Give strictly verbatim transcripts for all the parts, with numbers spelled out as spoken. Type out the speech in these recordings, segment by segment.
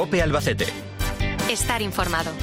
COPE Albacete. Estar informado.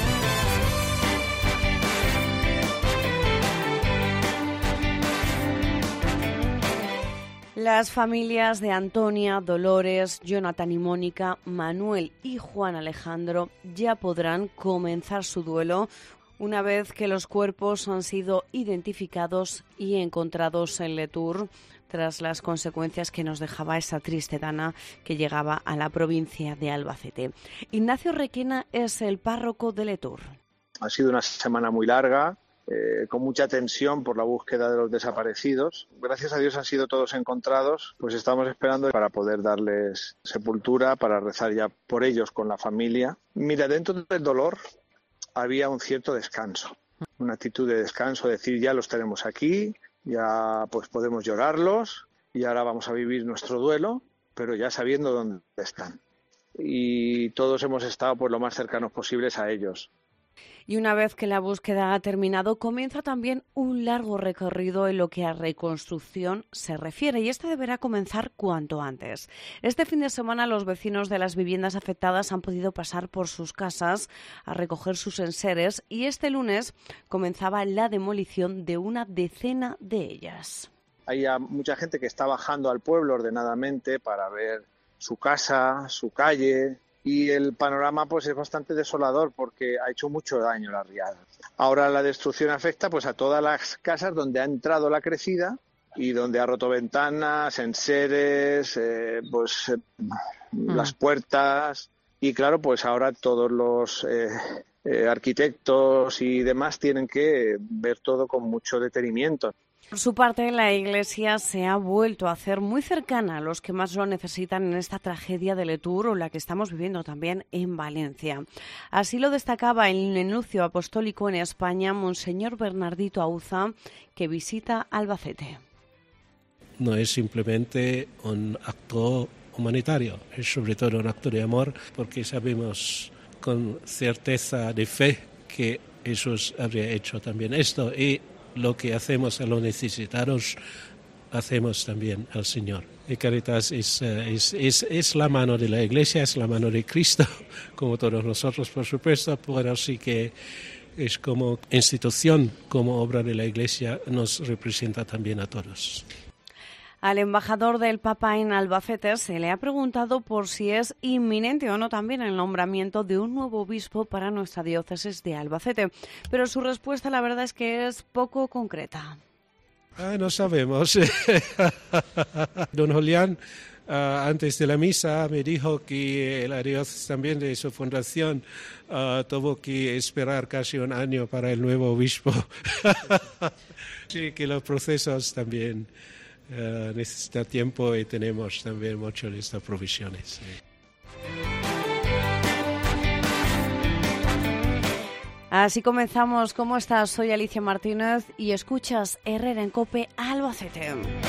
Las familias de Antonia, Dolores, Jonathan y Mónica, Manuel y Juan Alejandro ya podrán comenzar su duelo una vez que los cuerpos han sido identificados y encontrados en Letur, tras las consecuencias que nos dejaba esa triste dana que llegaba a la provincia de Albacete. Ignacio Requena es el párroco de Letur. Ha sido una semana muy larga, eh, con mucha tensión por la búsqueda de los desaparecidos. Gracias a Dios han sido todos encontrados, pues estamos esperando para poder darles sepultura, para rezar ya por ellos con la familia. Mira, dentro del dolor había un cierto descanso, una actitud de descanso, decir ya los tenemos aquí, ya pues podemos llorarlos y ahora vamos a vivir nuestro duelo, pero ya sabiendo dónde están. Y todos hemos estado pues lo más cercanos posibles a ellos. Y una vez que la búsqueda ha terminado, comienza también un largo recorrido en lo que a reconstrucción se refiere, y este deberá comenzar cuanto antes. Este fin de semana los vecinos de las viviendas afectadas han podido pasar por sus casas a recoger sus enseres, y este lunes comenzaba la demolición de una decena de ellas. Hay mucha gente que está bajando al pueblo ordenadamente para ver su casa, su calle, y el panorama pues es bastante desolador porque ha hecho mucho daño la riada. Ahora la destrucción afecta pues a todas las casas donde ha entrado la crecida y donde ha roto ventanas, enseres, eh, pues eh, mm. las puertas, y claro, pues ahora todos los eh, eh, arquitectos y demás tienen que ver todo con mucho detenimiento. Por su parte, la Iglesia se ha vuelto a hacer muy cercana a los que más lo necesitan en esta tragedia de Letur, o la que estamos viviendo también en Valencia. Así lo destacaba el nuncio apostólico en España, Monseñor Bernardito Auza, que visita Albacete. No es simplemente un acto humanitario, es sobre todo un acto de amor, porque sabemos con certeza de fe que Jesús habría hecho también esto, y lo que hacemos a los necesitados, hacemos también al Señor. Y Caritas es, es, es, es la mano de la Iglesia, es la mano de Cristo, como todos nosotros, por supuesto, pero sí que es como institución, como obra de la Iglesia, nos representa también a todos. Al embajador del Papa en Albacete se le ha preguntado por si es inminente o no también el nombramiento de un nuevo obispo para nuestra diócesis de Albacete, pero su respuesta la verdad es que es poco concreta. Ah, no sabemos. Don Julián, uh, antes de la misa, me dijo que la diócesis también de su fundación uh, tuvo que esperar casi un año para el nuevo obispo. Sí, que los procesos también Uh, necesita tiempo y tenemos también muchas de estas provisiones. Sí. Así comenzamos. ¿Cómo estás? Soy Alicia Martínez y escuchas Herrera en COPE Albacete.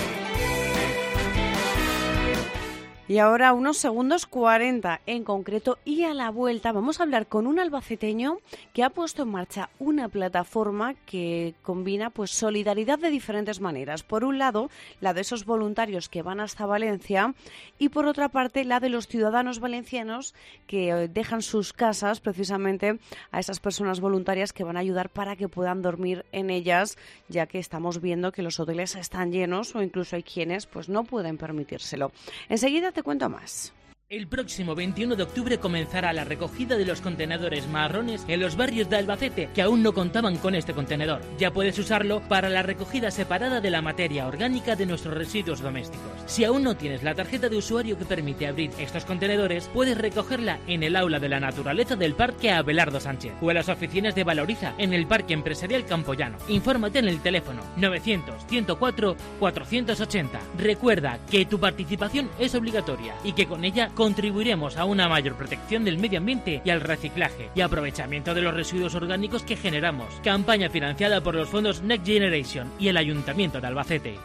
Y ahora unos segundos cuarenta en concreto, y a la vuelta vamos a hablar con un albaceteño que ha puesto en marcha una plataforma que combina pues solidaridad de diferentes maneras. Por un lado, la de esos voluntarios que van hasta Valencia, y por otra parte la de los ciudadanos valencianos que dejan sus casas precisamente a esas personas voluntarias que van a ayudar para que puedan dormir en ellas, ya que estamos viendo que los hoteles están llenos o incluso hay quienes pues no pueden permitírselo. Enseguida te cuento más. El próximo veintiuno de octubre comenzará la recogida de los contenedores marrones en los barrios de Albacete que aún no contaban con este contenedor. Ya puedes usarlo para la recogida separada de la materia orgánica de nuestros residuos domésticos. Si aún no tienes la tarjeta de usuario que permite abrir estos contenedores, puedes recogerla en el Aula de la Naturaleza del Parque Abelardo Sánchez o en las oficinas de Valoriza en el Parque Empresarial Campoyano. Infórmate en el teléfono novecientos, ciento cuatro, cuatrocientos ochenta. Recuerda que tu participación es obligatoria y que con ella contribuiremos a una mayor protección del medio ambiente y al reciclaje y aprovechamiento de los residuos orgánicos que generamos. Campaña financiada por los fondos Next Generation y el Ayuntamiento de Albacete.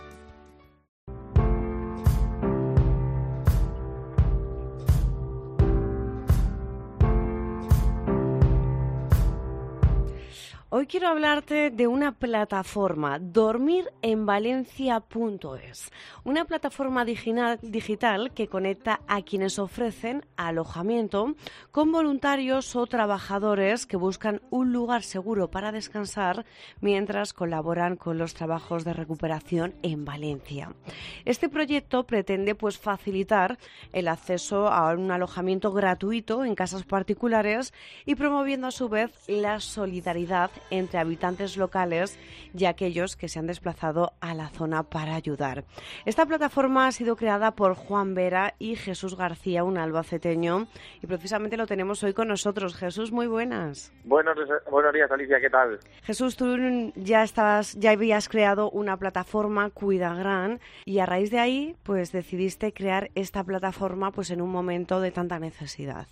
Hoy quiero hablarte de una plataforma, dormir en valencia punto es, una plataforma digital, digital que conecta a quienes ofrecen alojamiento con voluntarios o trabajadores que buscan un lugar seguro para descansar mientras colaboran con los trabajos de recuperación en Valencia. Este proyecto pretende pues facilitar el acceso a un alojamiento gratuito en casas particulares y promoviendo a su vez la solidaridad entre habitantes locales y aquellos que se han desplazado a la zona para ayudar. Esta plataforma ha sido creada por Juan Vera y Jesús García, un albaceteño, y precisamente lo tenemos hoy con nosotros. Jesús, muy buenas. Buenos, buenos días, Alicia, ¿qué tal? Jesús, tú ya estabas, ya habías creado una plataforma, Cuidagran, y a raíz de ahí, pues decidiste crear esta plataforma, pues en un momento de tanta necesidad.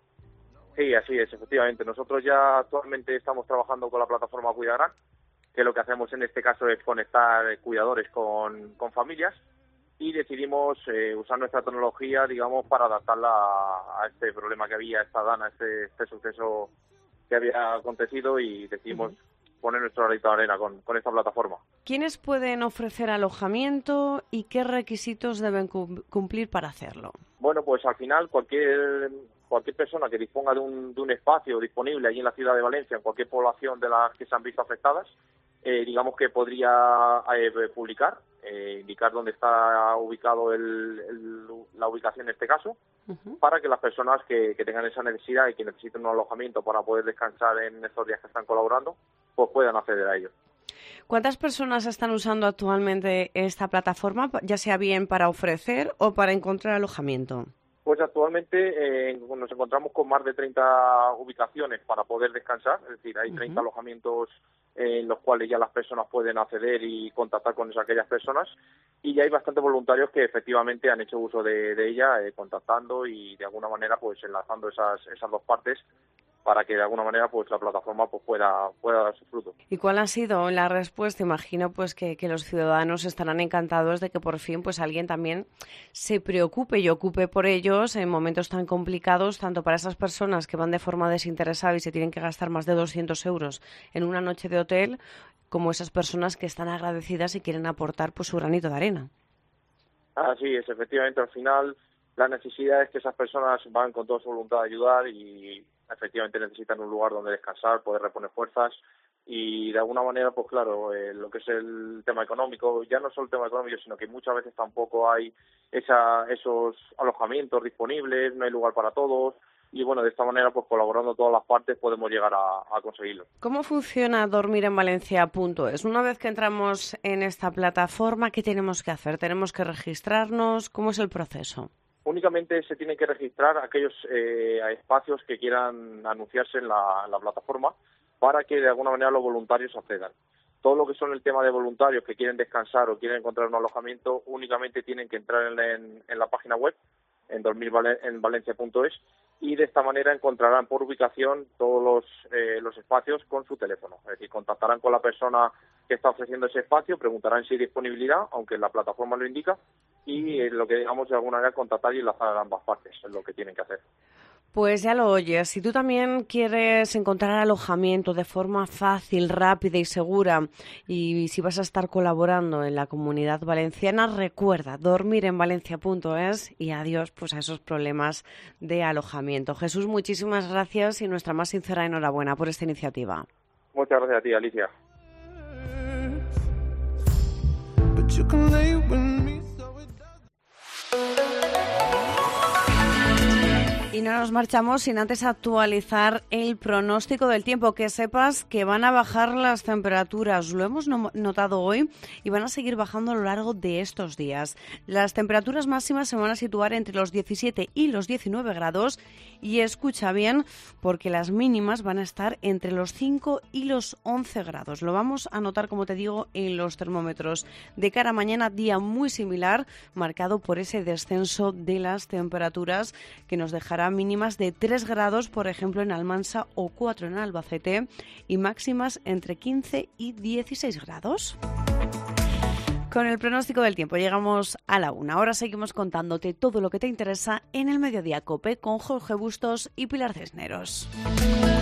Sí, así es, efectivamente. Nosotros ya actualmente estamos trabajando con la plataforma Cuidagran, que lo que hacemos en este caso es conectar cuidadores con, con familias, y decidimos eh, usar nuestra tecnología, digamos, para adaptarla a, a este problema que había, a esta dana, a este, este suceso que había acontecido, y decidimos uh-huh. poner nuestro granito de arena con, con esta plataforma. ¿Quiénes pueden ofrecer alojamiento y qué requisitos deben cumplir para hacerlo? Bueno, pues al final cualquier... Cualquier persona que disponga de un, de un espacio disponible allí en la ciudad de Valencia, en cualquier población de las que se han visto afectadas, eh, digamos que podría eh, publicar, eh, indicar dónde está ubicado el, el, la ubicación en este caso, uh-huh. para que las personas que, que tengan esa necesidad y que necesiten un alojamiento para poder descansar en estos días que están colaborando, pues puedan acceder a ello. ¿Cuántas personas están usando actualmente esta plataforma, ya sea bien para ofrecer o para encontrar alojamiento? Pues actualmente eh, nos encontramos con más de treinta ubicaciones para poder descansar, es decir, hay treinta uh-huh. alojamientos eh, en los cuales ya las personas pueden acceder y contactar con esas, aquellas personas, y ya hay bastantes voluntarios que efectivamente han hecho uso de, de ella, eh, contactando y de alguna manera pues enlazando esas, esas dos partes para que de alguna manera pues la plataforma pues pueda pueda dar su fruto. ¿Y cuál ha sido la respuesta? Imagino pues que, que los ciudadanos estarán encantados de que por fin pues alguien también se preocupe y ocupe por ellos en momentos tan complicados, tanto para esas personas que van de forma desinteresada y se tienen que gastar más de doscientos euros en una noche de hotel, como esas personas que están agradecidas y quieren aportar pues su granito de arena. Así es, efectivamente, al final la necesidad es que esas personas van con toda su voluntad de ayudar y efectivamente necesitan un lugar donde descansar, poder reponer fuerzas, y de alguna manera, pues claro, eh, lo que es el tema económico, ya no solo el tema económico, sino que muchas veces tampoco hay esa, esos alojamientos disponibles, no hay lugar para todos, y bueno, de esta manera, pues colaborando todas las partes podemos llegar a, a conseguirlo. ¿Cómo funciona dormir en valencia punto es? Una vez que entramos en esta plataforma, ¿qué tenemos que hacer? ¿Tenemos que registrarnos? ¿Cómo es el proceso? Únicamente se tienen que registrar aquellos eh, espacios que quieran anunciarse en la, en la plataforma para que de alguna manera los voluntarios accedan. Todo lo que son el tema de voluntarios que quieren descansar o quieren encontrar un alojamiento únicamente tienen que entrar en, en, en la página web, en dormir en valencia punto es, y de esta manera encontrarán por ubicación todos los, eh, los espacios con su teléfono. Es decir, contactarán con la persona que está ofreciendo ese espacio, preguntarán si hay disponibilidad, aunque la plataforma lo indica, y eh, lo que digamos de alguna manera contactar y enlazar a ambas partes, es lo que tienen que hacer. Pues ya lo oyes, si tú también quieres encontrar alojamiento de forma fácil, rápida y segura, y si vas a estar colaborando en la comunidad valenciana, recuerda dormir en valencia punto es y adiós pues a esos problemas de alojamiento. Jesús, muchísimas gracias y nuestra más sincera enhorabuena por esta iniciativa. Muchas gracias a ti, Alicia. Y no nos marchamos sin antes actualizar el pronóstico del tiempo. Que sepas que van a bajar las temperaturas. Lo hemos no- notado hoy y van a seguir bajando a lo largo de estos días. Las temperaturas máximas se van a situar entre los diecisiete y los diecinueve grados. Y escucha bien, porque las mínimas van a estar entre los cinco y los once grados. Lo vamos a notar, como te digo, en los termómetros. De cara a mañana, día muy similar, marcado por ese descenso de las temperaturas que nos dejará mínimas de tres grados, por ejemplo, en Almansa o cuatro en Albacete, y máximas entre quince y dieciséis grados. Con el pronóstico del tiempo llegamos a la una. Ahora seguimos contándote todo lo que te interesa en el Mediodía COPE con Jorge Bustos y Pilar Cisneros.